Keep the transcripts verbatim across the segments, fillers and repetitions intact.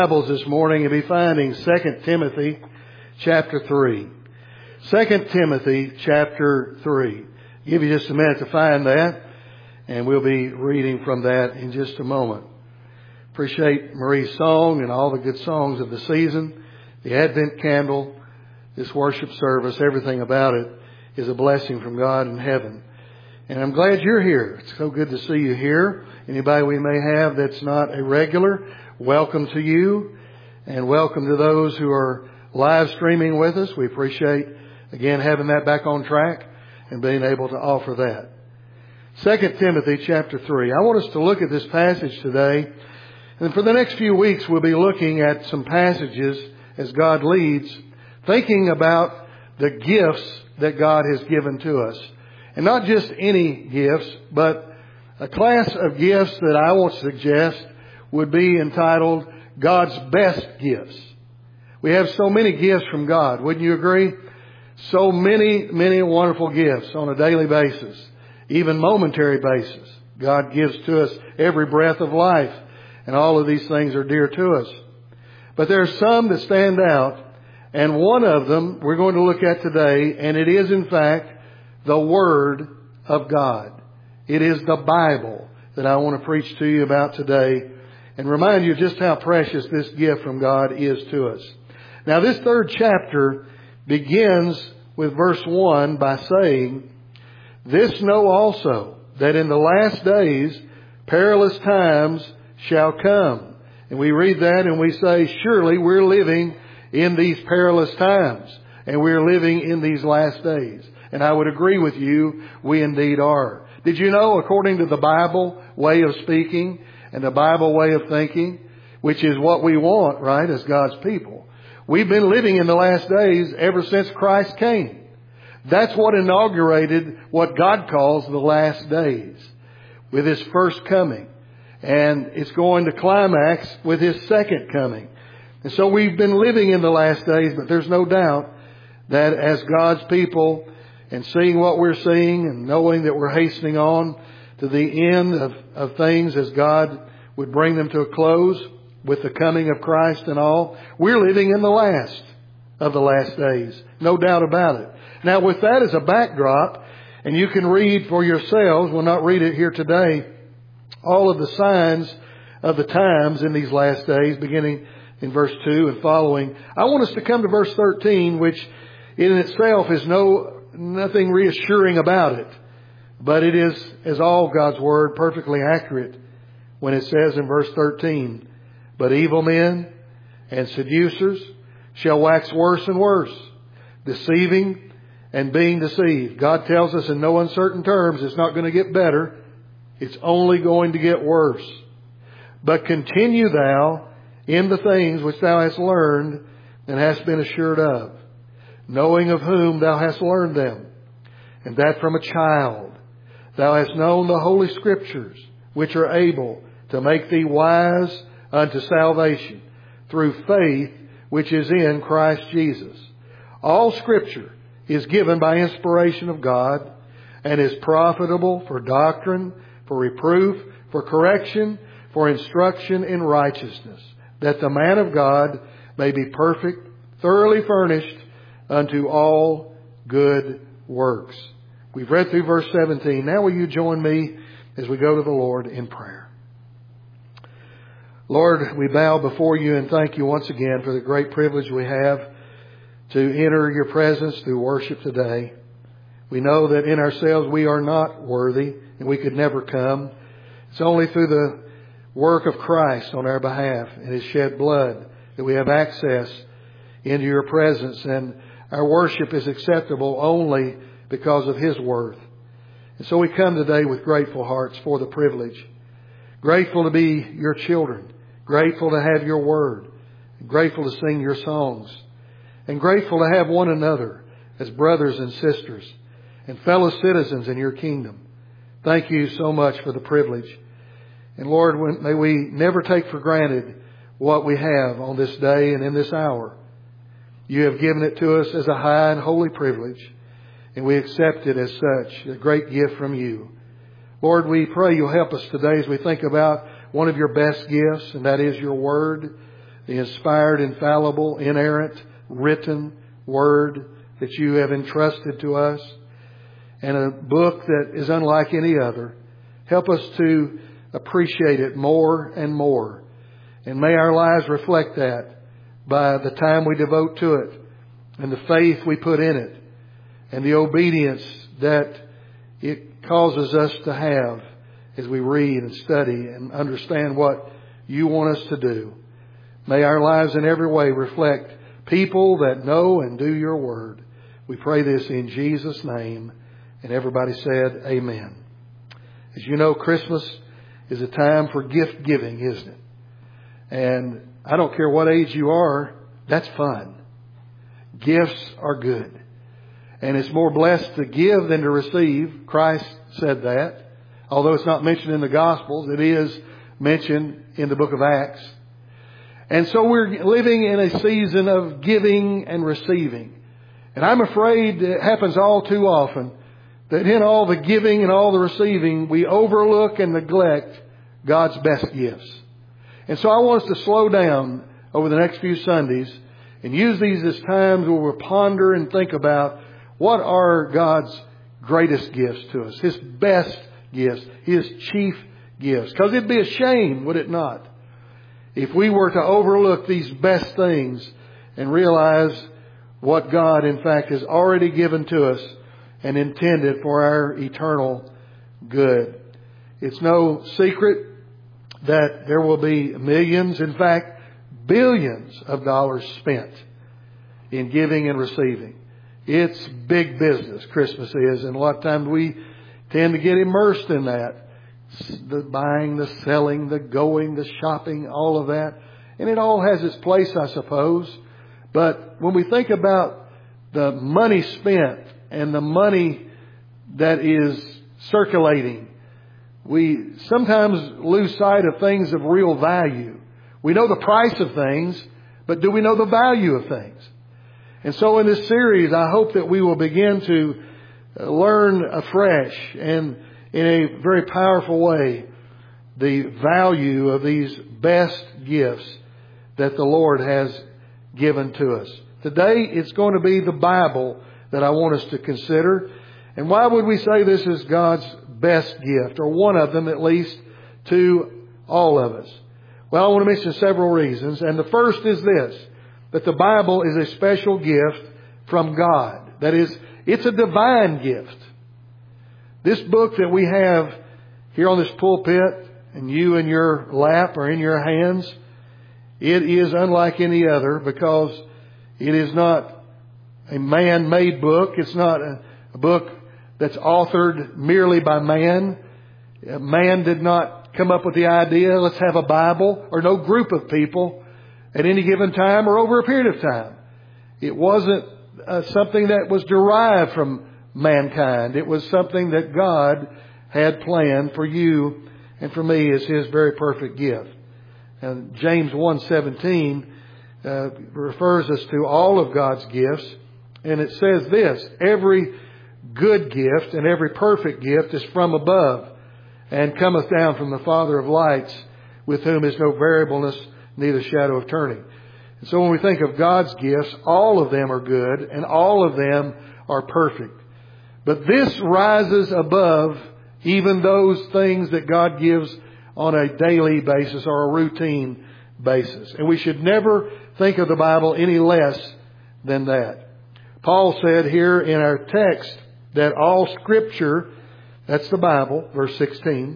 Bibles this morning, you'll be finding Second Timothy chapter three. Second Timothy chapter three. I'll give you just a minute to find that, and we'll be reading from that in just a moment. Appreciate Marie's song and all the good songs of the season. The Advent candle, this worship service, everything about it is a blessing from God in heaven. And I'm glad you're here. It's so good to see you here. Anybody we may have that's not a regular, welcome to you, and welcome to those who are live streaming with us. We appreciate, again, having that back on track and being able to offer that. Second Timothy chapter three. I want us to look at this passage today. And for the next few weeks, we'll be looking at some passages as God leads, thinking about the gifts that God has given to us. And not just any gifts, but a class of gifts that I want to suggest would be entitled God's best gifts. We have so many gifts from God. Wouldn't you agree? So many, many wonderful gifts on a daily basis, even momentary basis. God gives to us every breath of life, and all of these things are dear to us. But there are some that stand out, and one of them we're going to look at today, and it is in fact the Word of God. It is the Bible that I want to preach to you about today and remind you just how precious this gift from God is to us. Now, this third chapter begins with verse one by saying, "This know also, that in the last days perilous times shall come." And we read that and we say, surely we're living in these perilous times, and we're living in these last days. And I would agree with you, we indeed are. Did you know, according to the Bible way of speaking and the Bible way of thinking, which is what we want, right, as God's people, we've been living in the last days ever since Christ came. That's what inaugurated what God calls the last days with His first coming. And it's going to climax with His second coming. And so we've been living in the last days, but there's no doubt that as God's people, and seeing what we're seeing and knowing that we're hastening on to the end of, of things as God would bring them to a close with the coming of Christ and all, we're living in the last of the last days. No doubt about it. Now, with that as a backdrop, and you can read for yourselves, we'll not read it here today, all of the signs of the times in these last days, beginning in verse two and following. I want us to come to verse thirteen, which in itself is no nothing reassuring about it. But it is, as all God's Word, perfectly accurate when it says in verse thirteen, "But evil men and seducers shall wax worse and worse, deceiving and being deceived." God tells us in no uncertain terms it's not going to get better. It's only going to get worse. "But continue thou in the things which thou hast learned and hast been assured of, knowing of whom thou hast learned them, and that from a child thou hast known the Holy Scriptures, which are able to make thee wise unto salvation through faith which is in Christ Jesus. All Scripture is given by inspiration of God, and is profitable for doctrine, for reproof, for correction, for instruction in righteousness, that the man of God may be perfect, thoroughly furnished unto all good works." We've read through verse seventeen. Now will you join me as we go to the Lord in prayer. Lord, we bow before you and thank you once again for the great privilege we have to enter your presence through worship today. We know that in ourselves we are not worthy and we could never come. It's only through the work of Christ on our behalf and His shed blood that we have access into your presence, and our worship is acceptable only because of His worth. And so we come today with grateful hearts for the privilege. Grateful to be your children. Grateful to have your word. Grateful to sing your songs. And grateful to have one another as brothers and sisters and fellow citizens in your kingdom. Thank you so much for the privilege. And Lord, may we never take for granted what we have on this day and in this hour. You have given it to us as a high and holy privilege, and we accept it as such, a great gift from you. Lord, we pray you'll help us today as we think about one of your best gifts, and that is your word. the inspired, infallible, inerrant, written Word that you have entrusted to us, and a book that is unlike any other. Help us to appreciate it more and more. And may our lives reflect that by the time we devote to it, and the faith we put in it, and the obedience that it causes us to have as we read and study and understand what you want us to do. May our lives in every way reflect people that know and do your Word. We pray this in Jesus' name. And everybody said, amen. As you know, Christmas is a time for gift giving, isn't it? And I don't care what age you are, that's fun. Gifts are good. And it's more blessed to give than to receive. Christ said that. Although it's not mentioned in the Gospels, it is mentioned in the book of Acts. And so we're living in a season of giving and receiving. And I'm afraid it happens all too often that in all the giving and all the receiving, we overlook and neglect God's best gifts. And so I want us to slow down over the next few Sundays and use these as times where we'll ponder and think about what are God's greatest gifts to us, His best gifts, His chief gifts. Because it'd be a shame, would it not, if we were to overlook these best things and realize what God, in fact, has already given to us and intended for our eternal good. It's no secret that there will be millions, in fact, billions of dollars spent in giving and receiving. It's big business, Christmas is, and a lot of times we tend to get immersed in that. The buying, the selling, the going, the shopping, all of that. And it all has its place, I suppose. But when we think about the money spent and the money that is circulating, we sometimes lose sight of things of real value. We know the price of things, but do we know the value of things? And so in this series, I hope that we will begin to learn afresh and in a very powerful way the value of these best gifts that the Lord has given to us. Today, it's going to be the Bible that I want us to consider. And why would we say this is God's best gift, or one of them at least, to all of us? Well, I want to mention several reasons. And the first is this, that the Bible is a special gift from God. That is, it's a divine gift. This book that we have here on this pulpit, and you in your lap or in your hands, it is unlike any other because it is not a man-made book. It's not a, a book that's authored merely by man. Man did not come up with the idea, let's have a Bible, or no group of people at any given time or over a period of time. It wasn't uh, something that was derived from mankind. It was something that God had planned for you and for me as His very perfect gift. And James one seventeen uh, refers us to all of God's gifts. And it says this, every good gift and every perfect gift is from above and cometh down from the Father of lights, with whom is no variableness, neither shadow of turning. And so when we think of God's gifts, all of them are good and all of them are perfect. But this rises above even those things that God gives on a daily basis or a routine basis. And we should never think of the Bible any less than that. Paul said here in our text that all Scripture, that's the Bible, verse sixteen,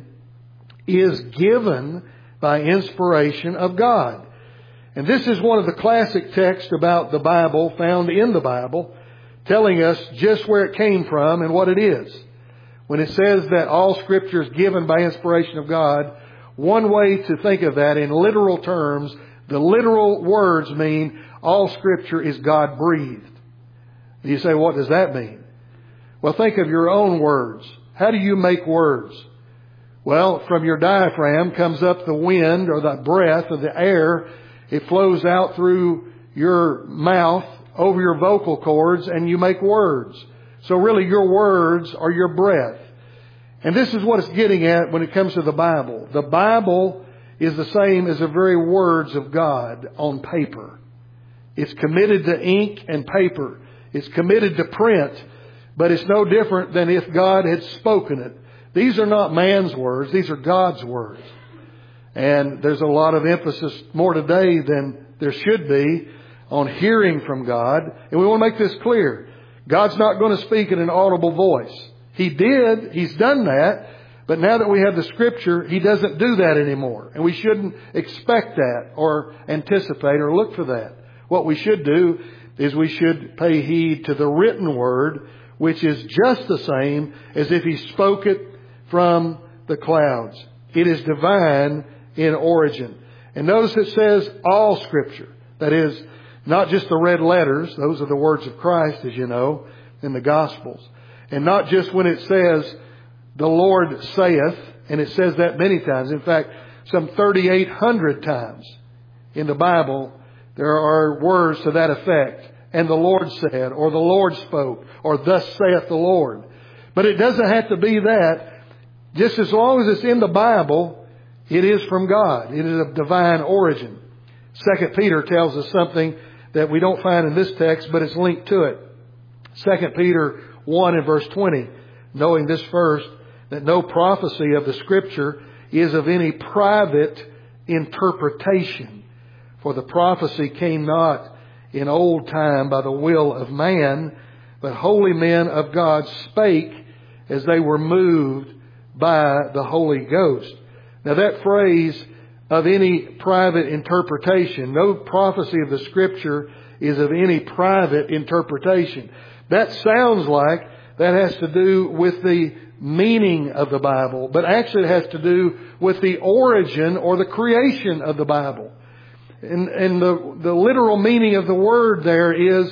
is given by inspiration of God. And this is one of the classic texts about the Bible found in the Bible, telling us just where it came from and what it is. When it says that all Scripture is given by inspiration of God, one way to think of that in literal terms, the literal words mean all Scripture is God-breathed. You say, what does that mean? Well, think of your own words. How do you make words? Well, from your diaphragm comes up the wind or the breath of the air. It flows out through your mouth over your vocal cords and you make words. So really your words are your breath. And this is what it's getting at when it comes to the Bible. The Bible is the same as the very words of God on paper. It's committed to ink and paper. It's committed to print, but it's no different than if God had spoken it. These are not man's words. These are God's words. And there's a lot of emphasis more today than there should be on hearing from God. And we want to make this clear. God's not going to speak in an audible voice. He did. He's done that. But now that we have the Scripture, He doesn't do that anymore. And we shouldn't expect that or anticipate or look for that. What we should do is we should pay heed to the written Word, which is just the same as if He spoke it from the clouds. It is divine in origin. And notice it says all Scripture. That is, not just the red letters. Those are the words of Christ, as you know, in the Gospels. And not just when it says, the Lord saith, and it says that many times. In fact, some thirty-eight hundred times in the Bible, there are words to that effect. And the Lord said, or the Lord spoke, or thus saith the Lord. But it doesn't have to be that. Just as long as it's in the Bible, it is from God. It is of divine origin. Second Peter tells us something that we don't find in this text, but it's linked to it. Second Peter one and verse twenty. Knowing this first, that no prophecy of the Scripture is of any private interpretation. For the prophecy came not in old time by the will of man, but holy men of God spake as they were moved by the Holy Ghost. Now that phrase, of any private interpretation, no prophecy of the Scripture is of any private interpretation. That sounds like that has to do with the meaning of the Bible, but actually it has to do with the origin or the creation of the Bible. And, and the, the literal meaning of the word there is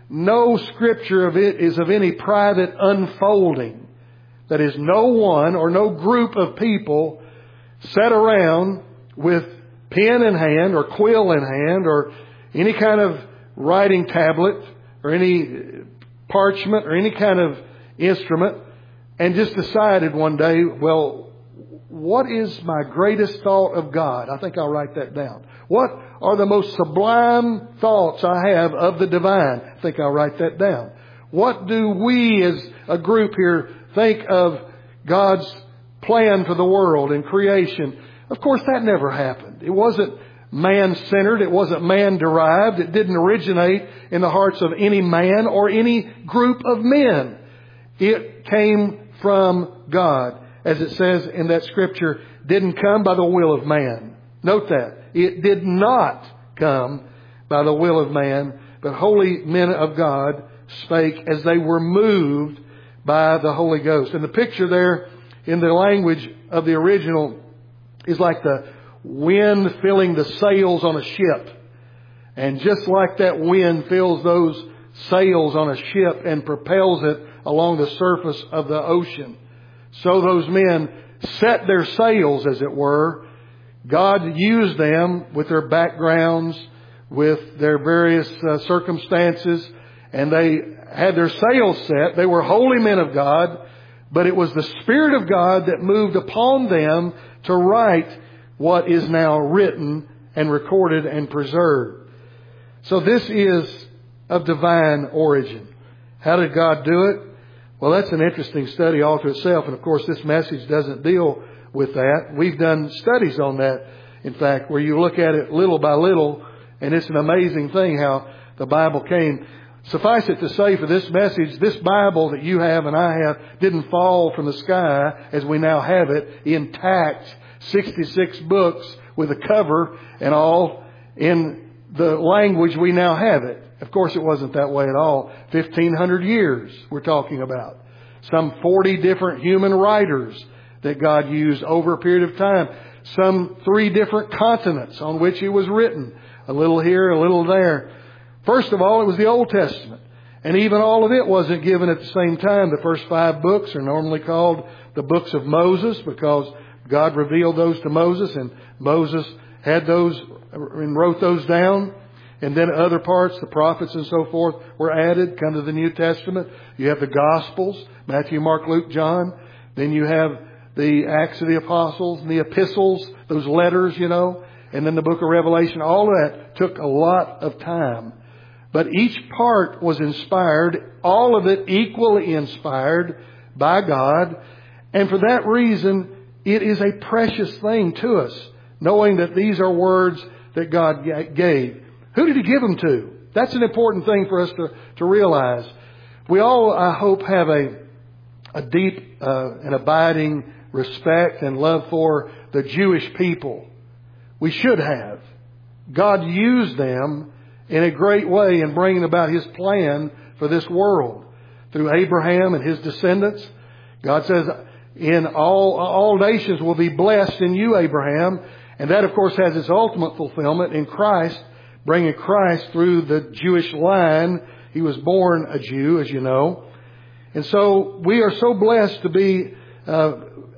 no Scripture of it is of any private unfolding. That is, no one or no group of people sat around with pen in hand or quill in hand or any kind of writing tablet or any parchment or any kind of instrument and just decided one day, well, what is my greatest thought of God? I think I'll write that down. What are the most sublime thoughts I have of the divine? I think I'll write that down. What do we as a group here think of God's plan for the world and creation? Of course, that never happened. It wasn't man-centered. It wasn't man-derived. It didn't originate in the hearts of any man or any group of men. It came from God. As it says in that Scripture, didn't come by the will of man. Note that. It did not come by the will of man, but holy men of God spake as they were moved by the Holy Ghost. And the picture there in the language of the original is like the wind filling the sails on a ship. And just like that wind fills those sails on a ship and propels it along the surface of the ocean, so those men set their sails, as it were. God used them with their backgrounds, with their various uh, circumstances, and they had their sails set. They were holy men of God, but it was the Spirit of God that moved upon them to write what is now written and recorded and preserved. So this is of divine origin. How did God do it? Well, that's an interesting study all to itself. And of course, this message doesn't deal with that. We've done studies on that, in fact, where you look at it little by little, and it's an amazing thing how the Bible came. Suffice it to say for this message, this Bible that you have and I have didn't fall from the sky as we now have it, intact, sixty-six books with a cover and all in the language we now have it. Of course, it wasn't that way at all. fifteen hundred years we're talking about. Some forty different human writers that God used over a period of time. Some three different continents on which it was written. A little here, a little there. First of all, it was the Old Testament. And even all of it wasn't given at the same time. The first five books are normally called the books of Moses because God revealed those to Moses and Moses had those and wrote those down. And then other parts, the prophets and so forth, were added. Come to the New Testament. You have the Gospels, Matthew, Mark, Luke, John. Then you have the Acts of the Apostles and the epistles those letters, you know, and then the book of Revelation. All of that took a lot of time. But each part was inspired, all of it equally inspired by God. And for that reason, it is a precious thing to us, knowing that these are words that God gave. Who did He give them to? That's an important thing for us to, to realize. We all, I hope, have a, a deep uh, and abiding respect and love for the Jewish people. We should have. God used them in a great way in bringing about His plan for this world. Through Abraham and his descendants, God says, in all, all nations will be blessed in you, Abraham. And that, of course, has its ultimate fulfillment in Christ, bringing Christ through the Jewish line. He was born a Jew, as you know. And so we are so blessed to be, uh,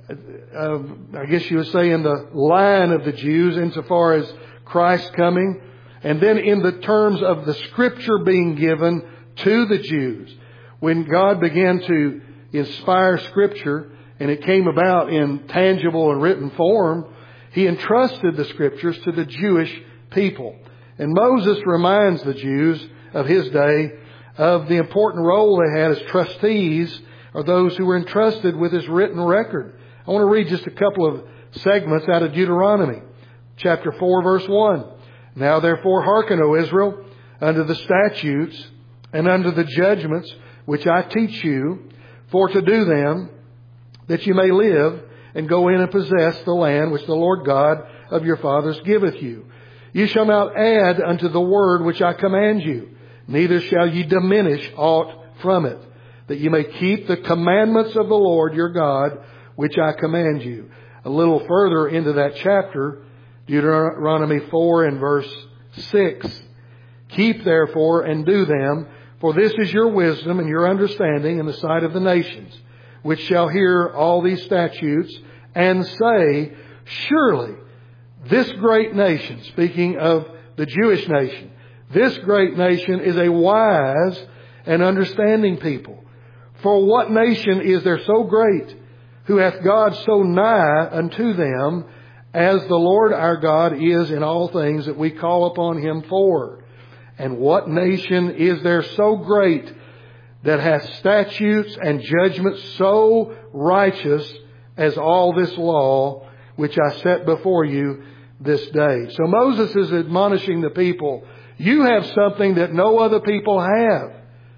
uh, I guess you would say, in the line of the Jews insofar as Christ coming. And then in the terms of the Scripture being given to the Jews. When God began to inspire Scripture, and it came about in tangible and written form, He entrusted the Scriptures to the Jewish people. And Moses reminds the Jews of his day of the important role they had as trustees, or those who were entrusted with His written record. I want to read just a couple of segments out of Deuteronomy, chapter four, verse one. Now therefore hearken, O Israel, unto the statutes and unto the judgments which I teach you, for to do them, that you may live and go in and possess the land which the Lord God of your fathers giveth you. You shall not add unto the word which I command you, neither shall ye diminish aught from it, that you may keep the commandments of the Lord your God, which I command you. A little further into that chapter, Deuteronomy four and verse six. Keep therefore and do them, for this is your wisdom and your understanding in the sight of the nations, which shall hear all these statutes and say, surely this great nation, speaking of the Jewish nation, this great nation is a wise and understanding people. For what nation is there so great, who hath God so nigh unto them, as the Lord our God is in all things that we call upon Him for? And what nation is there so great that hath statutes and judgments so righteous as all this law which I set before you this day? So Moses is admonishing the people, you have something that no other people have.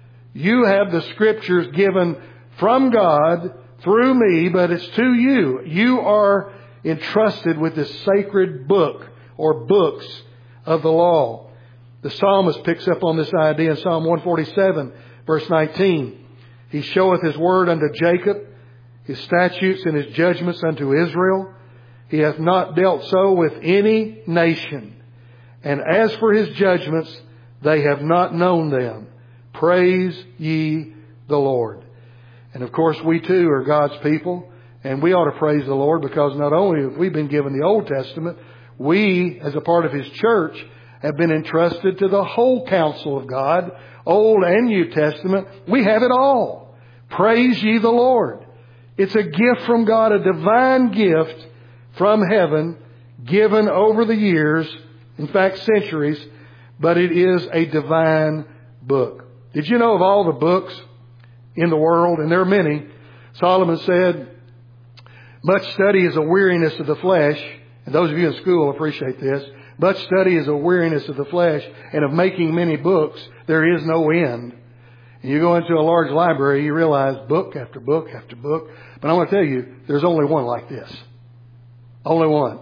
You have the Scriptures given from God through me, but it's to you. You are entrusted with this sacred book or books of the law. The psalmist picks up on this idea in Psalm one forty-seven, verse nineteen. He showeth His word unto Jacob, His statutes and His judgments unto Israel. He hath not dealt so with any nation. And as for His judgments, they have not known them. Praise ye the Lord. And of course, we too are God's people. And we ought to praise the Lord, because not only have we been given the Old Testament, we, as a part of His church, have been entrusted to the whole counsel of God, Old and New Testament. We have it all. Praise ye the Lord. It's a gift from God, a divine gift from heaven, given over the years, in fact centuries, but it is a divine book. Did you know of all the books in the world, and there are many, Solomon said, much study is a weariness of the flesh, and those of you in school appreciate this. Much study is a weariness of the flesh, and of making many books, there is no end. And you go into a large library, you realize book after book after book. But I want to tell you, there's only one like this. Only one.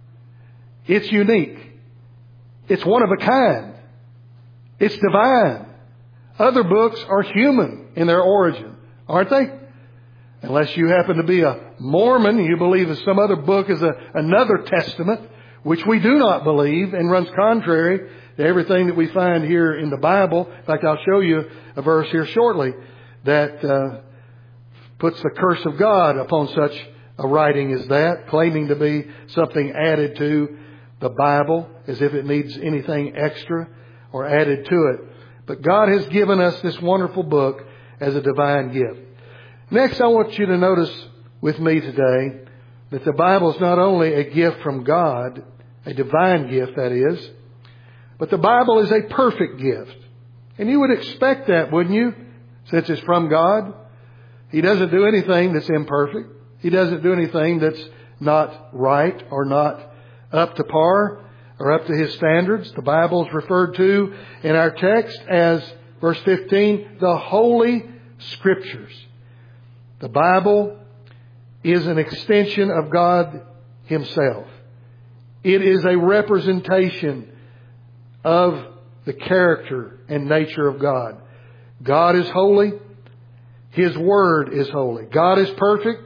It's unique. It's one of a kind. It's divine. Other books are human in their origin, aren't they? Unless you happen to be a Mormon, you believe that some other book is a, another testament, which we do not believe and runs contrary to everything that we find here in the Bible. In fact, I'll show you a verse here shortly that uh, puts the curse of God upon such a writing as that, claiming to be something added to the Bible as if it needs anything extra or added to it. But God has given us this wonderful book as a divine gift. Next, I want you to notice with me today that the Bible is not only a gift from God, a divine gift that is, but the Bible is a perfect gift. And you would expect that, wouldn't you? Since it's from God. He doesn't do anything that's imperfect. He doesn't do anything that's not right or not up to par or up to His standards. The Bible is referred to in our text as, verse fifteen, the Holy Scriptures. The Bible is an extension of God Himself. It is a representation of the character and nature of God. God is holy. His Word is holy. God is perfect.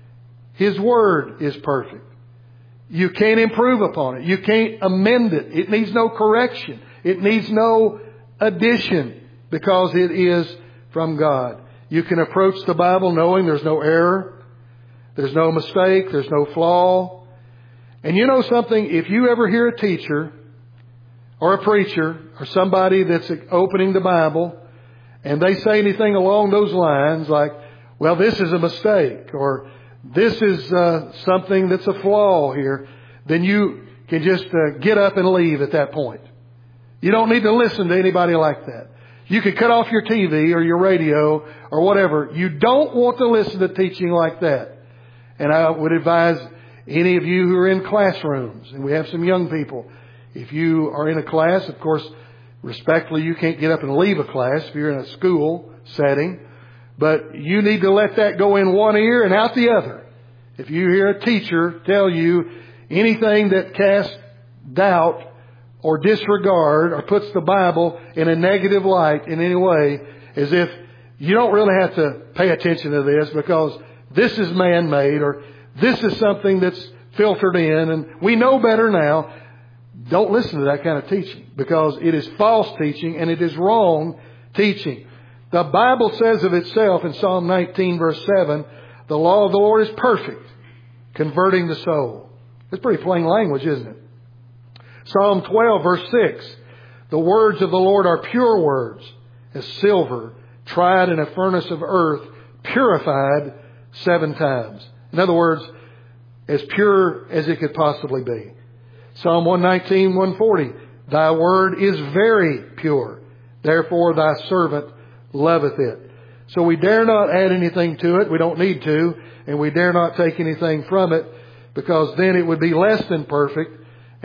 His Word is perfect. You can't improve upon it. You can't amend it. It needs no correction. It needs no addition because it is from God. You can approach the Bible knowing there's no error. There's no mistake. There's no flaw. And you know something? If you ever hear a teacher or a preacher or somebody that's opening the Bible and they say anything along those lines like, well, this is a mistake or this is uh, something that's a flaw here, then you can just uh, get up and leave at that point. You don't need to listen to anybody like that. You could cut off your T V or your radio or whatever. You don't want to listen to teaching like that. And I would advise any of you who are in classrooms, and we have some young people, if you are in a class, of course, respectfully, you can't get up and leave a class if you're in a school setting. But you need to let that go in one ear and out the other. If you hear a teacher tell you anything that casts doubt or disregard or puts the Bible in a negative light in any way, as if you don't really have to pay attention to this because this is man-made or this is something that's filtered in and we know better now. Don't listen to that kind of teaching because it is false teaching and it is wrong teaching. The Bible says of itself in Psalm nineteen verse seven, the law of the Lord is perfect, converting the soul. It's pretty plain language, isn't it? Psalm twelve verse six, the words of the Lord are pure words, as silver tried in a furnace of earth, purified seven times. In other words, as pure as it could possibly be. Psalm one nineteen, one forty, thy word is very pure, therefore thy servant loveth it. So we dare not add anything to it. We don't need to. And we dare not take anything from it because then it would be less than perfect.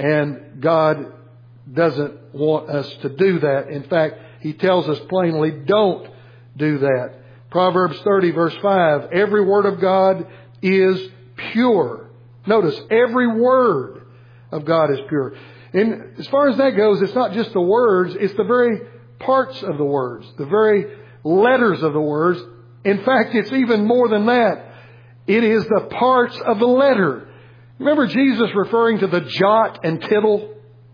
And God doesn't want us to do that. In fact, He tells us plainly, don't do that. Proverbs thirty verse five, every word of God is pure. Notice, every word of God is pure. And as far as that goes, it's not just the words, it's the very parts of the words, the very letters of the words. In fact, it's even more than that. It is the parts of the letter. Remember Jesus referring to the jot and tittle?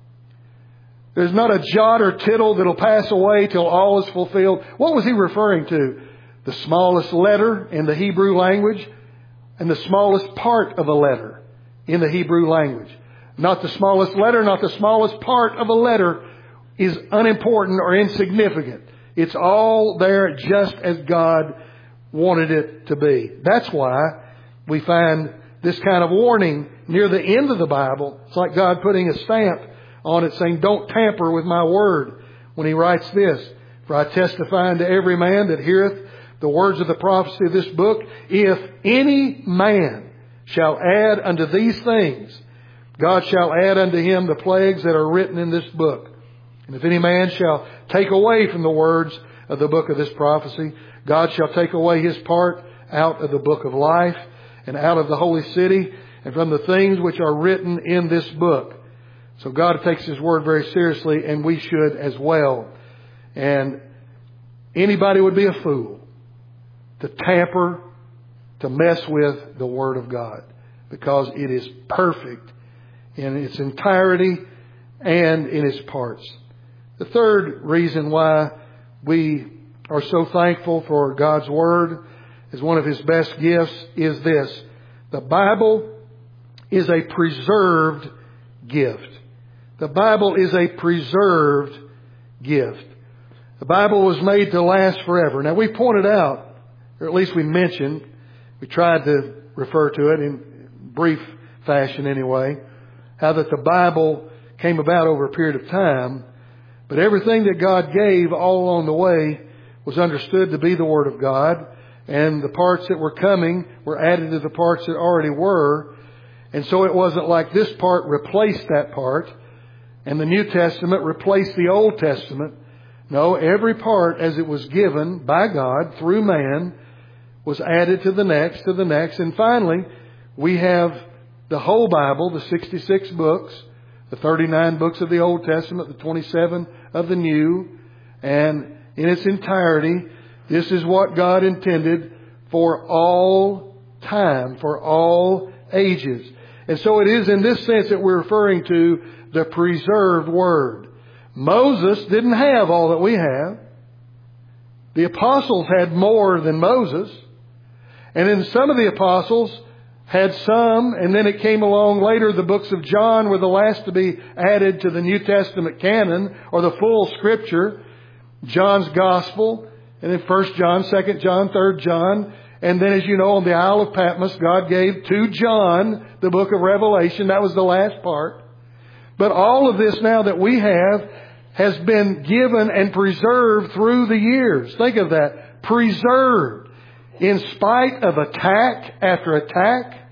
There's not a jot or tittle that'll pass away till all is fulfilled. What was He referring to? The smallest letter in the Hebrew language and the smallest part of a letter in the Hebrew language. Not the smallest letter, not the smallest part of a letter is unimportant or insignificant. It's all there just as God wanted it to be. That's why we find this kind of warning near the end of the Bible. It's like God putting a stamp on it saying, don't tamper with my word. When He writes this, for I testify unto every man that heareth the words of the prophecy of this book, if any man shall add unto these things, God shall add unto him the plagues that are written in this book. And if any man shall take away from the words of the book of this prophecy, God shall take away his part out of the book of life and out of the holy city and from the things which are written in this book. So God takes His word very seriously, and we should as well. And anybody would be a fool to tamper, to mess with the word of God, because it is perfect in its entirety and in its parts. The third reason why we are so thankful for God's Word as one of His best gifts is this. The Bible is a preserved gift. The Bible is a preserved gift. The Bible was made to last forever. Now we pointed out, or at least we mentioned, we tried to refer to it in brief fashion anyway, how that the Bible came about over a period of time, but everything that God gave all along the way was understood to be the Word of God, and the parts that were coming were added to the parts that already were. And so it wasn't like this part replaced that part, and the New Testament replaced the Old Testament. No, every part as it was given by God through man was added to the next, to the next. And finally, we have the whole Bible, the sixty-six books, the thirty-nine books of the Old Testament, the twenty-seven of the New. And in its entirety, this is what God intended for all time, for all ages. And so it is in this sense that we're referring to the preserved Word. Moses didn't have all that we have. The apostles had more than Moses. And then some of the apostles had some, and then it came along later, the books of John were the last to be added to the New Testament canon, or the full Scripture. John's Gospel, and then First John, Second John, Third John. And then, as you know, on the Isle of Patmos, God gave to John the book of Revelation. That was the last part. But all of this now that we have has been given and preserved through the years. Think of that. Preserved. In spite of attack after attack.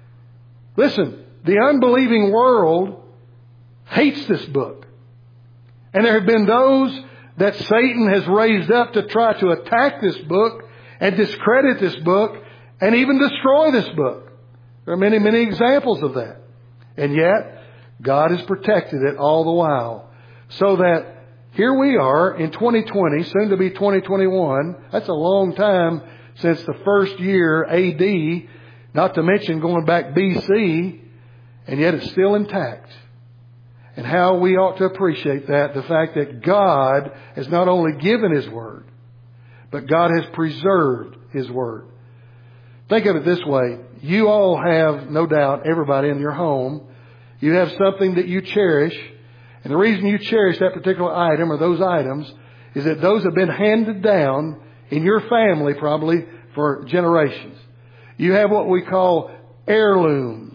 Listen, the unbelieving world hates this book. And there have been those that Satan has raised up to try to attack this book and discredit this book and even destroy this book. There are many, many examples of that. And yet, God has protected it all the while. So that here we are in twenty twenty, soon to be twenty twenty-one. That's a long time since the first year A D, not to mention going back B C, and yet it's still intact. And how we ought to appreciate that, the fact that God has not only given His Word, but God has preserved His Word. Think of it this way. You all have, no doubt, everybody in your home, you have something that you cherish. And the reason you cherish that particular item or those items is that those have been handed down in your family probably for generations. You have what we call heirlooms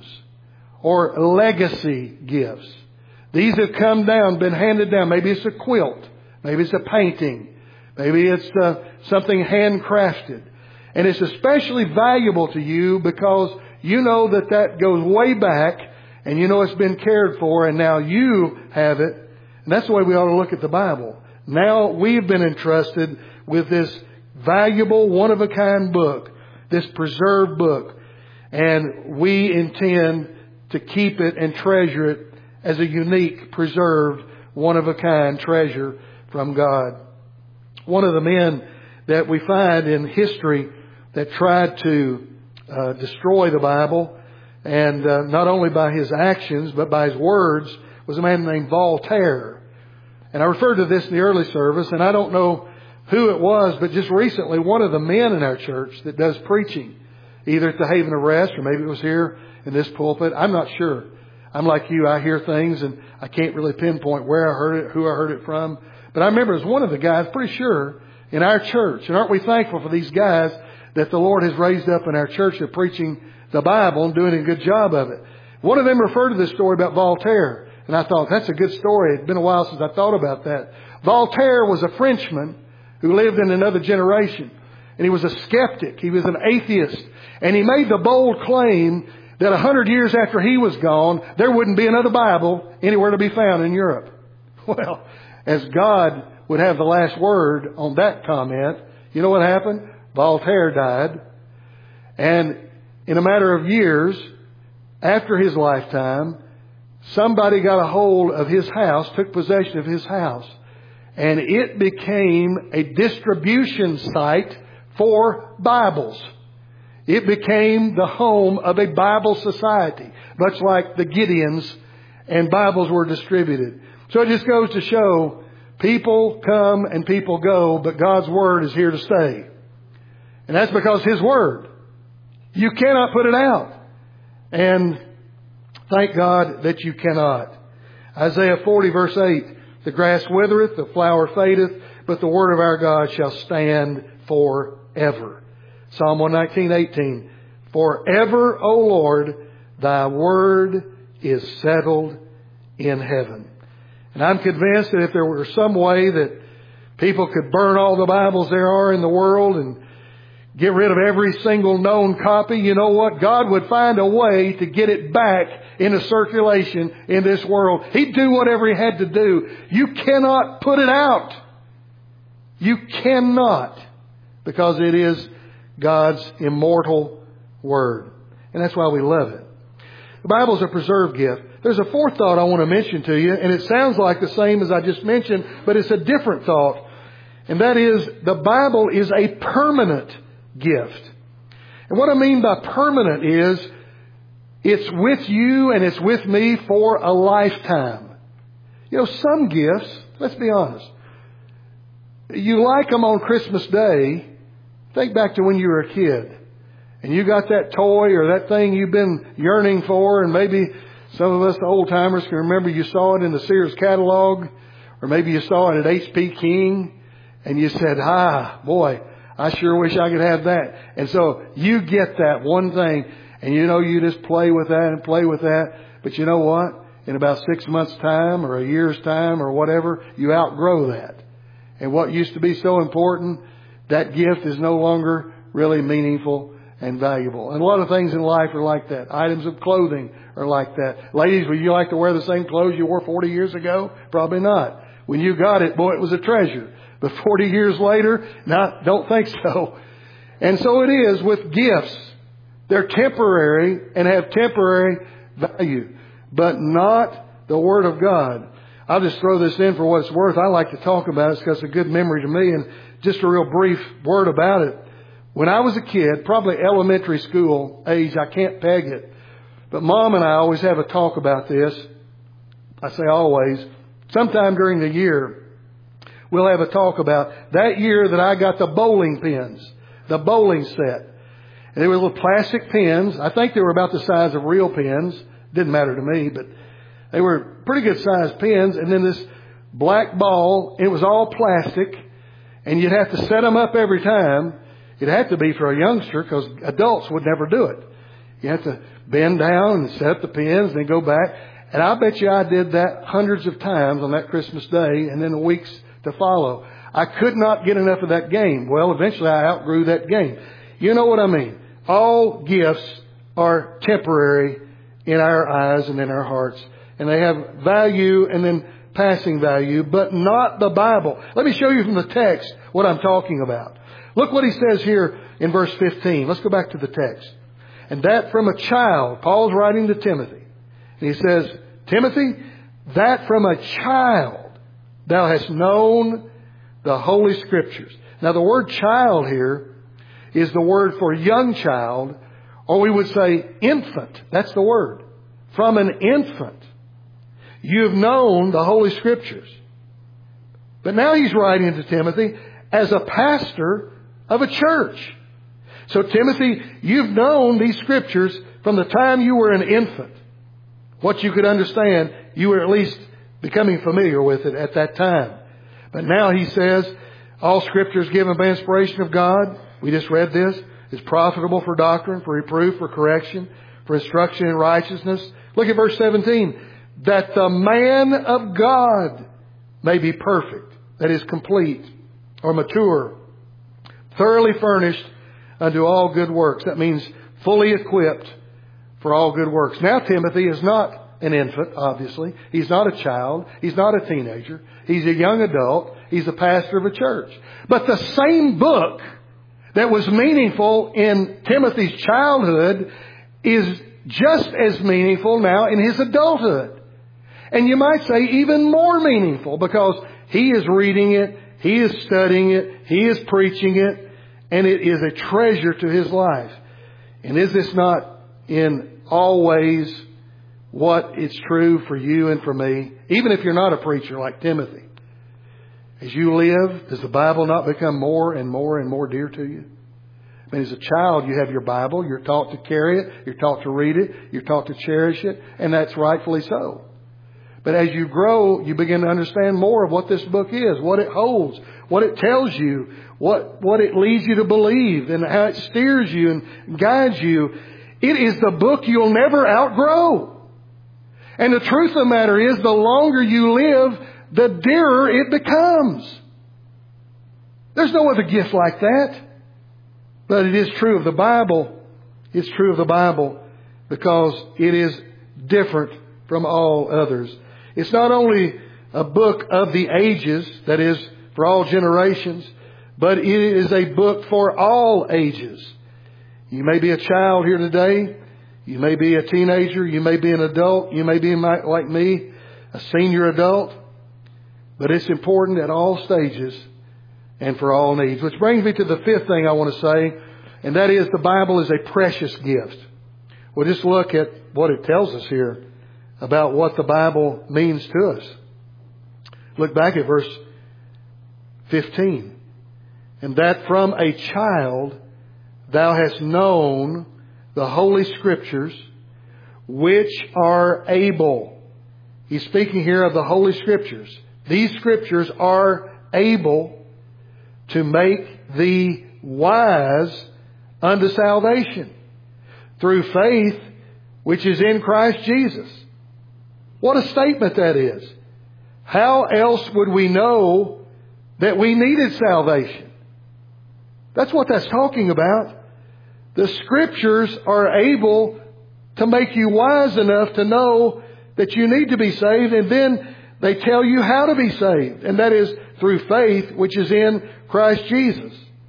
or legacy gifts. These have come down, been handed down. Maybe it's a quilt. Maybe it's a painting. Maybe it's uh, something handcrafted. And it's especially valuable to you because you know that that goes way back and you know it's been cared for and now you have it. And that's the way we ought to look at the Bible. Now we've been entrusted with this valuable, one-of-a-kind book, this preserved book. And we intend to keep it and treasure it as a unique, preserved, one-of-a-kind treasure from God. One of the men that we find in history that tried to uh, destroy the Bible, and uh, not only by his actions, but by his words, was a man named Voltaire. And I referred to this in the early service, and I don't know who it was, but just recently, one of the men in our church that does preaching, either at the Haven of Rest, or maybe it was here in this pulpit, I'm not sure. I'm like you, I hear things and I can't really pinpoint where I heard it, who I heard it from. But I remember it was one of the guys, pretty sure, in our church. And aren't we thankful for these guys that the Lord has raised up in our church that are preaching the Bible and doing a good job of it. One of them referred to this story about Voltaire. And I thought, that's a good story. It's been a while since I thought about that. Voltaire was a Frenchman who lived in another generation. And he was a skeptic. He was an atheist. And he made the bold claim that a hundred years after he was gone, there wouldn't be another Bible anywhere to be found in Europe. Well, as God would have the last word on that comment, you know what happened? Voltaire died. And in a matter of years, after his lifetime, somebody got a hold of his house, took possession of his house, and it became a distribution site for Bibles. It became the home of a Bible society, much like the Gideons, and Bibles were distributed. So it just goes to show people come and people go, but God's Word is here to stay. And that's because His Word. You cannot put it out. And thank God that you cannot. Isaiah forty verse eight, the grass withereth, the flower fadeth, but the word of our God shall stand forever. Psalm one nineteen eighteen, forever, O Lord, Thy word is settled in heaven. And I'm convinced that if there were some way that people could burn all the Bibles there are in the world and get rid of every single known copy, you know what? God would find a way to get it back into circulation in this world. He'd do whatever He had to do. You cannot put it out. You cannot, because it is God's immortal Word. And that's why we love it. The Bible's a preserved gift. There's a fourth thought I want to mention to you, and it sounds like the same as I just mentioned, but it's a different thought. And that is, the Bible is a permanent gift. And what I mean by permanent is, it's with you and it's with me for a lifetime. You know, some gifts, let's be honest, you like them on Christmas Day. Think back to when you were a kid and you got that toy or that thing you've been yearning for, and maybe some of us, the old timers, can remember you saw it in the Sears catalog, or maybe you saw it at H P King and you said, ah, boy, I sure wish I could have that. And so you get that one thing, and you know, you just play with that and play with that. But you know what? In about six months' time or a year's time or whatever, you outgrow that. And what used to be so important, that gift is no longer really meaningful and valuable. And a lot of things in life are like that. Items of clothing are like that. Ladies, would you like to wear the same clothes you wore forty years ago? Probably not. When you got it, boy, it was a treasure. But forty years later, no, don't think so. And so it is with gifts. They're temporary and have temporary value, but not the Word of God. I'll just throw this in for what it's worth. I like to talk about it because it's a good memory to me. And just a real brief word about it. When I was a kid, probably elementary school age, I can't peg it, but Mom and I always have a talk about this. I say always. Sometime during the year, we'll have a talk about that year that I got the bowling pins, the bowling set. And they were little plastic pins. I think they were about the size of real pins. Didn't matter to me, but they were pretty good sized pins. And then this black ball, it was all plastic. And you'd have to set them up every time. It'd have to be for a youngster because adults would never do it. You have to bend down and set up the pins and then go back. And I bet you I did that hundreds of times on that Christmas Day and then the weeks to follow. I could not get enough of that game. Well, eventually I outgrew that game. You know what I mean? All gifts are temporary in our eyes and in our hearts. And they have value and then passing value, but not the Bible. Let me show you from the text what I'm talking about. Look what he says here in verse fifteen. Let's go back to the text. And that from a child, Paul's writing to Timothy. And he says, Timothy, that from a child thou hast known the Holy Scriptures. Now the word child here is the word for young child, or we would say infant. That's the word. From an infant, you've known the Holy Scriptures. But now he's writing to Timothy as a pastor of a church. So Timothy, you've known these Scriptures from the time you were an infant. What you could understand, you were at least becoming familiar with it at that time. But now he says, all Scripture is given by inspiration of God. We just read this. It's profitable for doctrine, for reproof, for correction, for instruction in righteousness. Look at verse seventeen. That the man of God may be perfect, that is complete or mature, thoroughly furnished unto all good works. That means fully equipped for all good works. Now Timothy is not an infant, obviously. He's not a child. He's not a teenager. He's a young adult. He's a pastor of a church. But the same book that was meaningful in Timothy's childhood is just as meaningful now in his adulthood. And you might say even more meaningful because he is reading it, he is studying it, he is preaching it, and it is a treasure to his life. And is this not in all ways what it's true for you and for me? Even if you're not a preacher like Timothy. As you live, does the Bible not become more and more and more dear to you? I mean, as a child, you have your Bible. You're taught to carry it. You're taught to read it. You're taught to cherish it. And that's rightfully so. But as you grow, you begin to understand more of what this book is, what it holds, what it tells you, what, what it leads you to believe, and how it steers you and guides you. It is the book you'll never outgrow. And the truth of the matter is, the longer you live, the dearer it becomes. There's no other gift like that. But it is true of the Bible. It's true of the Bible because it is different from all others. It's not only a book of the ages, that is, for all generations, but it is a book for all ages. You may be a child here today. You may be a teenager. You may be an adult. You may be like me, a senior adult. But it's important at all stages and for all needs. Which brings me to the fifth thing I want to say, and that is the Bible is a precious gift. We'll just look at what it tells us here about what the Bible means to us. Look back at verse fifteen. And that from a child thou hast known the Holy Scriptures, which are able. He's speaking here of the Holy Scriptures. These Scriptures are able to make thee wise unto salvation through faith which is in Christ Jesus. What a statement that is. How else would we know that we needed salvation? That's what that's talking about. The Scriptures are able to make you wise enough to know that you need to be saved, and then they tell you how to be saved, and that is through faith which is in Christ Jesus.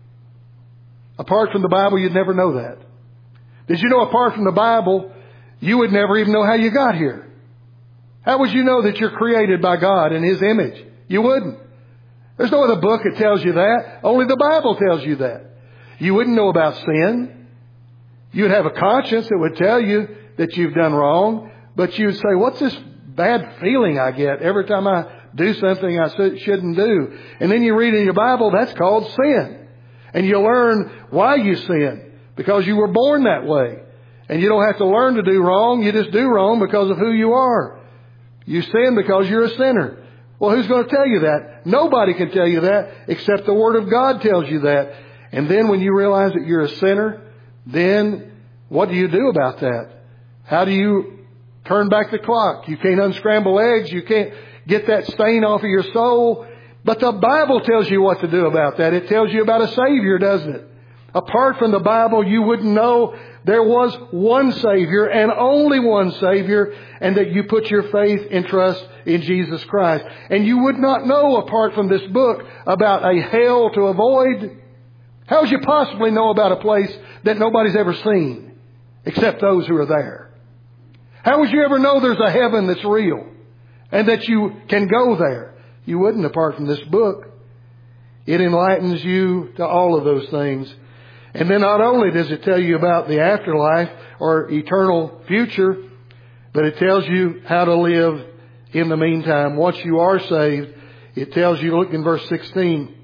Apart from the Bible, you'd never know that. Did you know apart from the Bible, you would never even know how you got here? How would you know that you're created by God in His image? You wouldn't. There's no other book that tells you that. Only the Bible tells you that. You wouldn't know about sin. You'd have a conscience that would tell you that you've done wrong. But you'd say, what's this bad feeling I get every time I do something I shouldn't do? And then you read in your Bible, that's called sin. And you learn why you sin. Because you were born that way. And you don't have to learn to do wrong. You just do wrong because of who you are. You sin because you're a sinner. Well, who's going to tell you that? Nobody can tell you that except the Word of God tells you that. And then when you realize that you're a sinner, then what do you do about that? How do you turn back the clock? You can't unscramble eggs. You can't get that stain off of your soul. But the Bible tells you what to do about that. It tells you about a Savior, doesn't it? Apart from the Bible, you wouldn't know there was one Savior and only one Savior, and that you put your faith and trust in Jesus Christ. And you would not know, apart from this book, about a hell to avoid. How would you possibly know about a place that nobody's ever seen except those who are there? How would you ever know there's a heaven that's real and that you can go there? You wouldn't apart from this book. It enlightens you to all of those things. And then not only does it tell you about the afterlife or eternal future, but it tells you how to live in the meantime. Once you are saved, it tells you, look in verse sixteen,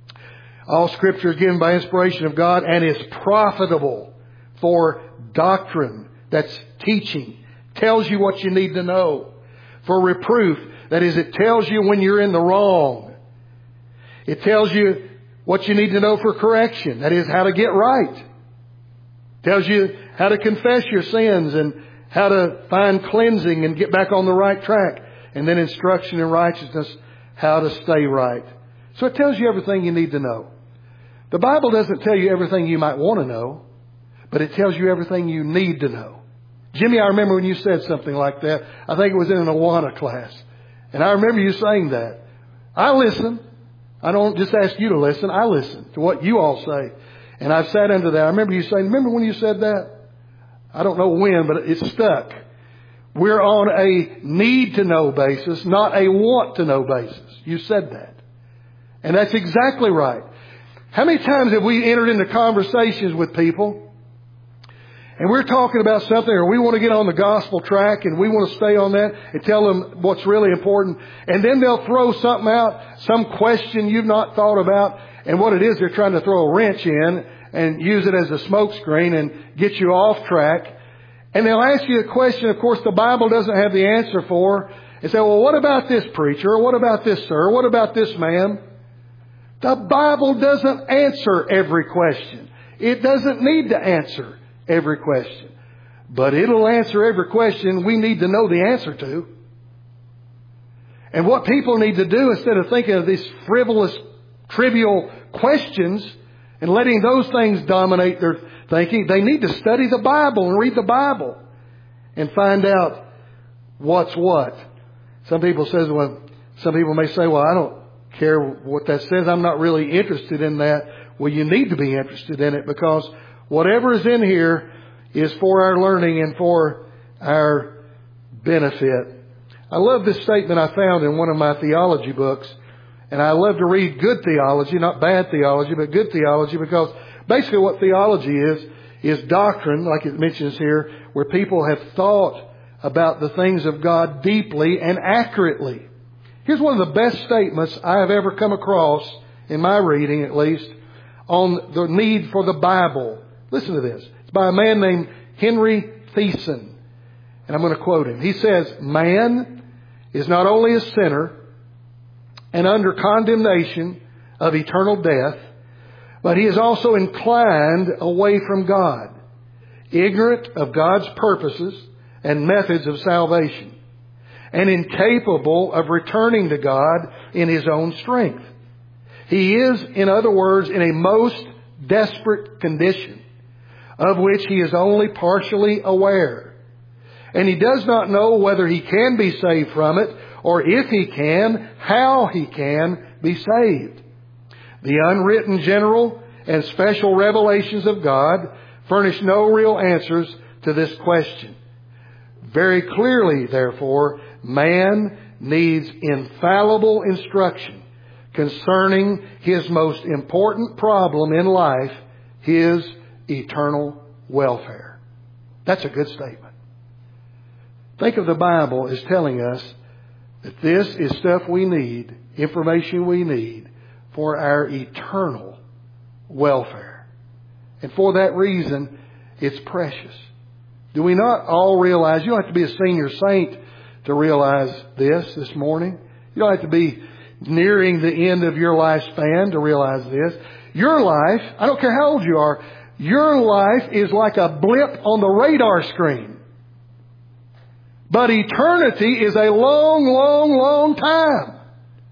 all Scripture is given by inspiration of God and is profitable for doctrine. That's teaching. Tells you what you need to know. For reproof. That is, it tells you when you're in the wrong. It tells you what you need to know for correction. That is, how to get right. Tells you how to confess your sins and how to find cleansing and get back on the right track. And then instruction in righteousness, how to stay right. So it tells you everything you need to know. The Bible doesn't tell you everything you might want to know, but it tells you everything you need to know. Jimmy, I remember when you said something like that. I think it was in an Awana class. And I remember you saying that. I listen. I don't just ask you to listen. I listen to what you all say. And I've sat under that. I remember you saying, remember when you said that? I don't know when, but it stuck. We're on a need to know basis, not a want to know basis. You said that. And that's exactly right. How many times have we entered into conversations with people and we're talking about something, or we want to get on the gospel track and we want to stay on that and tell them what's really important. And then they'll throw something out, some question you've not thought about. And what it is, they're trying to throw a wrench in and use it as a smokescreen and get you off track. And they'll ask you a question, of course, the Bible doesn't have the answer for. And say, well, what about this preacher? Or what about this sir? What about this ma'am? The Bible doesn't answer every question. It doesn't need to answer every question. but it'll answer every question we need to know the answer to. And what people need to do, instead of thinking of these frivolous, trivial questions and letting those things dominate their thinking, they need to study the Bible and read the Bible and find out what's what. Some people says, well, some people may say, well, I don't care what that says. I'm not really interested in that. Well, you need to be interested in it, because whatever is in here is for our learning and for our benefit. I love this statement I found in one of my theology books. And I love to read good theology, not bad theology, but good theology, because basically what theology is, is doctrine, like it mentions here, where people have thought about the things of God deeply and accurately. Here's one of the best statements I have ever come across, in my reading at least, on the need for the Bible. Listen to this. It's by a man named Henry Thiessen. And I'm going to quote him. He says, "Man is not only a sinner and under condemnation of eternal death, but he is also inclined away from God, ignorant of God's purposes and methods of salvation, and incapable of returning to God in his own strength. He is, in other words, in a most desperate condition, of which he is only partially aware. And he does not know whether he can be saved from it, or if he can, how he can be saved. The unwritten general and special revelations of God furnish no real answers to this question. Very clearly, therefore, man needs infallible instruction concerning his most important problem in life, his eternal welfare." That's a good statement. Think of the Bible as telling us that this is stuff we need, information we need for our eternal welfare. And for that reason, it's precious. Do we not all realize, you don't have to be a senior saint to realize this this morning. You don't have to be nearing the end of your lifespan to realize this. Your life, I don't care how old you are, your life is like a blip on the radar screen. But eternity is a long, long, long time.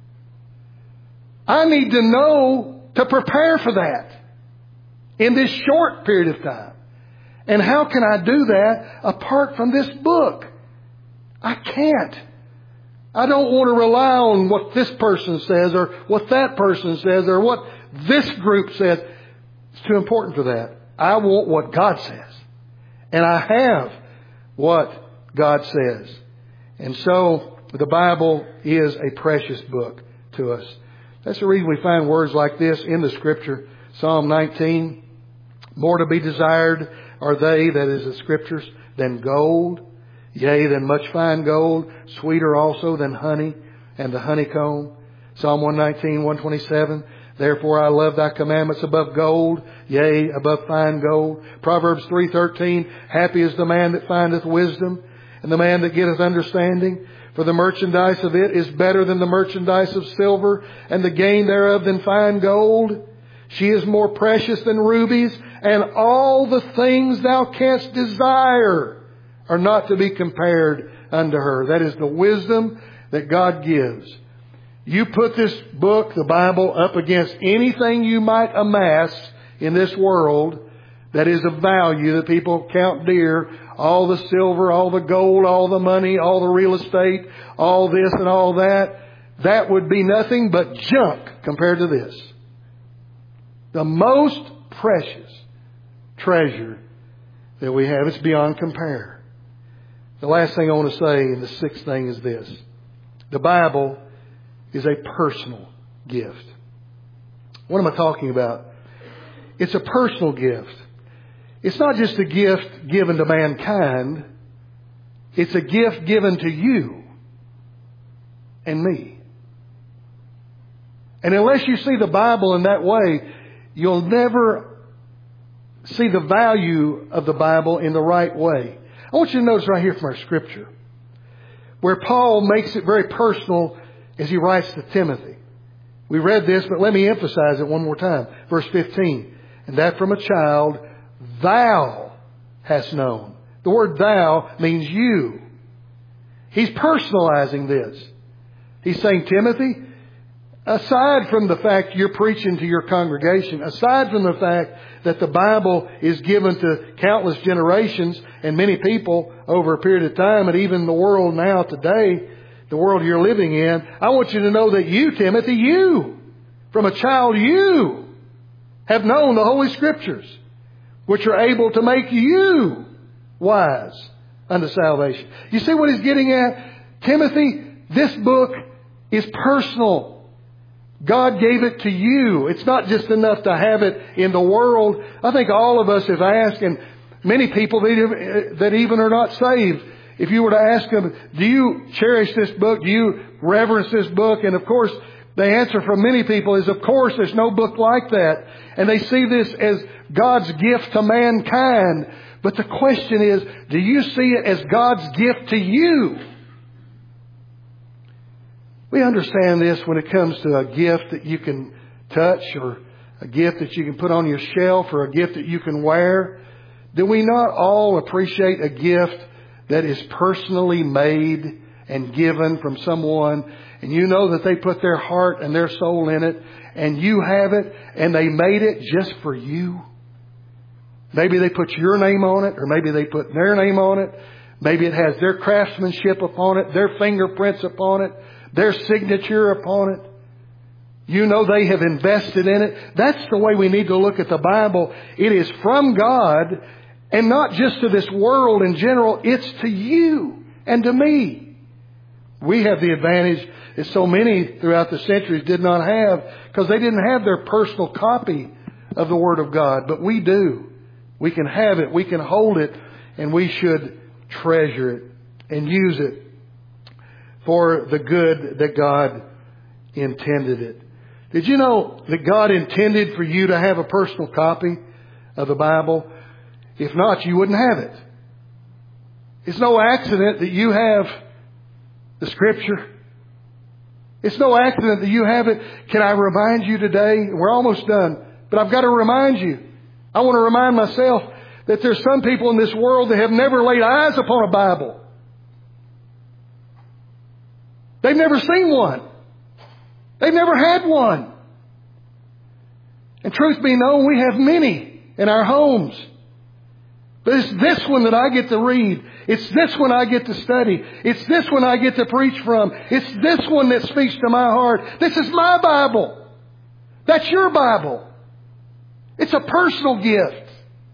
I need to know to prepare for that in this short period of time. And how can I do that apart from this book? I can't. I don't want to rely on what this person says or what that person says or what this group says. It's too important for that. I want what God says. And I have what God says. And so the Bible is a precious book to us. That's the reason we find words like this in the Scripture. Psalm nineteen, "More to be desired are they," that is the Scriptures, "than gold, yea, than much fine gold, sweeter also than honey and the honeycomb." Psalm one nineteen, one twenty-seven, "Therefore I love thy commandments above gold, yea, above fine gold." Proverbs three thirteen, "Happy is the man that findeth wisdom, and the man that getteth understanding. For the merchandise of it is better than the merchandise of silver, and the gain thereof than fine gold. She is more precious than rubies, and all the things thou canst desire are not to be compared unto her." That is the wisdom that God gives. You put this book, the Bible, up against anything you might amass in this world that is of value, that people count dear, all the silver, all the gold, all the money, all the real estate, all this and all that, that would be nothing but junk compared to this. The most precious treasure that we have, it's beyond compare. The last thing I want to say, and the sixth thing, is this. The Bible is a personal gift. What am I talking about? It's a personal gift. It's not just a gift given to mankind. It's a gift given to you and me. And unless you see the Bible in that way, you'll never see the value of the Bible in the right way. I want you to notice right here from our Scripture, where Paul makes it very personal as he writes to Timothy. We read this, but let me emphasize it one more time. Verse fifteen, "And that from a child thou hast known The word thou means you. He's personalizing this. He's saying, Timothy, aside from the fact you're preaching to your congregation, aside from the fact that the Bible is given to countless generations and many people over a period of time, and even the world now today, the world you're living in, I want you to know that you, Timothy, you, from a child, you have known the Holy Scriptures, which are able to make you wise unto salvation. You see what he's getting at? Timothy, this book is personal. God gave it to you. It's not just enough to have it in the world. I think all of us have asked, and many people that even are not saved, if you were to ask them, do you cherish this book? Do you reverence this book? And of course, the answer from many people is, of course, there's no book like that. And they see this as God's gift to mankind. But the question is, do you see it as God's gift to you? We understand this when it comes to a gift that you can touch, or a gift that you can put on your shelf, or a gift that you can wear. Do we not all appreciate a gift that is personally made and given from someone, and you know that they put their heart and their soul in it, and you have it, and they made it just for you? Maybe they put your name on it, or maybe they put their name on it. Maybe it has their craftsmanship upon it, their fingerprints upon it, their signature upon it. You know they have invested in it. That's the way we need to look at the Bible. It is from God, and not just to this world in general. It's to you and to me. We have the advantage that so many throughout the centuries did not have, because they didn't have their personal copy of the Word of God. But we do. We can have it, we can hold it, and we should treasure it and use it for the good that God intended it. Did you know that God intended for you to have a personal copy of the Bible? If not, you wouldn't have it. It's no accident that you have the Scripture. It's no accident that you have it. Can I remind you today? We're almost done, but I've got to remind you. I want to remind myself that there's some people in this world that have never laid eyes upon a Bible. They've never seen one. They've never had one. And truth be known, we have many in our homes. But it's this one that I get to read. It's this one I get to study. It's this one I get to preach from. It's this one that speaks to my heart. This is my Bible. That's your Bible. It's a personal gift.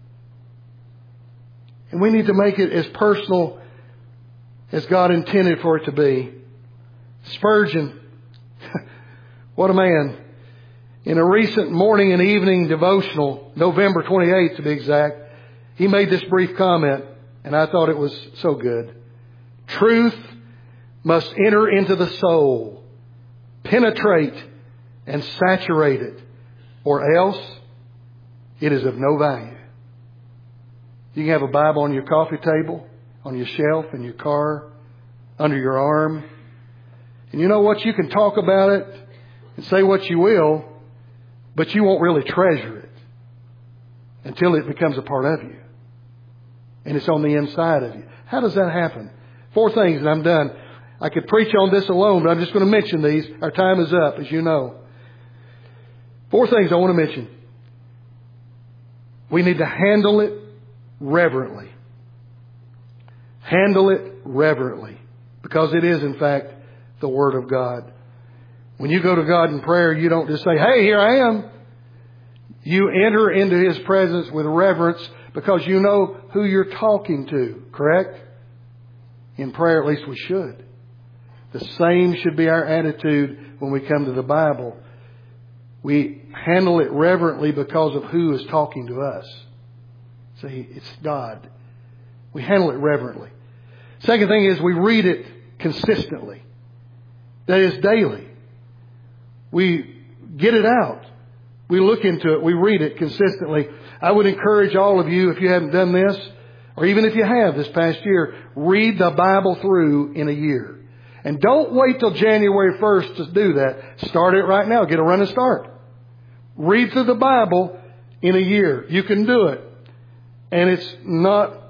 And we need to make it as personal as God intended for it to be. Spurgeon, what a man. In a recent morning and evening devotional, November twenty-eighth to be exact, he made this brief comment, and I thought it was so good. Truth must enter into the soul, penetrate and saturate it, or else it is of no value. You can have a Bible on your coffee table, on your shelf, in your car, under your arm. And you know what? You can talk about it and say what you will, but you won't really treasure it until it becomes a part of you. And it's on the inside of you. How does that happen? Four things, and I'm done. I could preach on this alone, but I'm just going to mention these. Our time is up, as you know. Four things I want to mention. We need to handle it reverently. Handle it reverently. Because it is, in fact, the Word of God. When you go to God in prayer, you don't just say, hey, here I am. You enter into His presence with reverence because you know who you're talking to, correct? In prayer, at least we should. The same should be our attitude when we come to the Bible. We handle it reverently because of who is talking to us. See, it's God. We handle it reverently. Second thing is we read it consistently. That is daily. We get it out. We look into it. We read it consistently. I would encourage all of you, if you haven't done this, or even if you have this past year, read the Bible through in a year. And don't wait till January first to do that. Start it right now. Get a running start. Read through the Bible in a year. You can do it. And it's not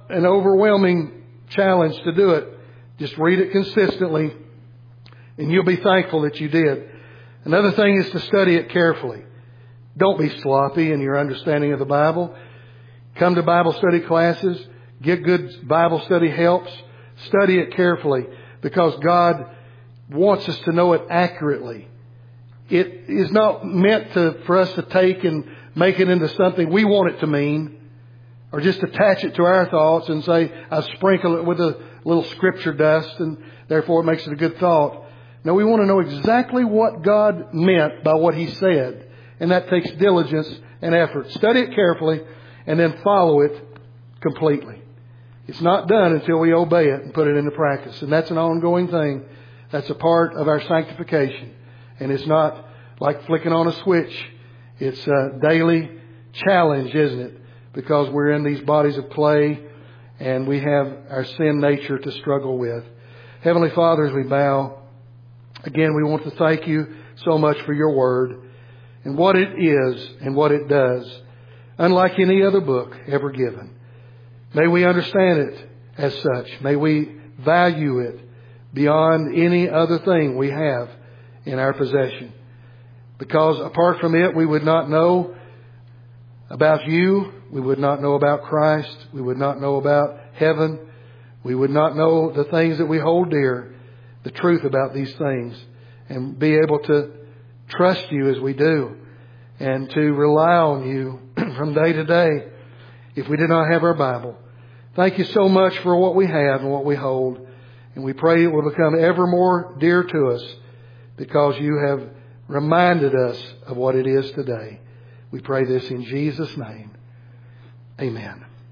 an overwhelming challenge to do it. Just read it consistently, and you'll be thankful that you did. Another thing is to study it carefully. Don't be sloppy in your understanding of the Bible. Come to Bible study classes. Get good Bible study helps. Study it carefully, because God wants us to know it accurately. It is not meant to, for us to take and make it into something we want it to mean, or just attach it to our thoughts and say, I sprinkle it with a little scripture dust and therefore it makes it a good thought. No, we want to know exactly what God meant by what He said. And that takes diligence and effort. Study it carefully and then follow it completely. It's not done until we obey it and put it into practice. And that's an ongoing thing. That's a part of our sanctification. And it's not like flicking on a switch. It's a daily challenge, isn't it? Because we're in these bodies of clay and we have our sin nature to struggle with. Heavenly Father, as we bow, again, we want to thank You so much for Your Word and what it is and what it does, unlike any other book ever given. May we understand it as such. May we value it beyond any other thing we have in our possession. Because apart from it, we would not know about You. We would not know about Christ. We would not know about heaven. We would not know the things that we hold dear, the truth about these things, and be able to trust You as we do and to rely on You from day to day if we did not have our Bible. Thank You so much for what we have and what we hold. And we pray it will become ever more dear to us because You have reminded us of what it is today. We pray this in Jesus' name. Amen.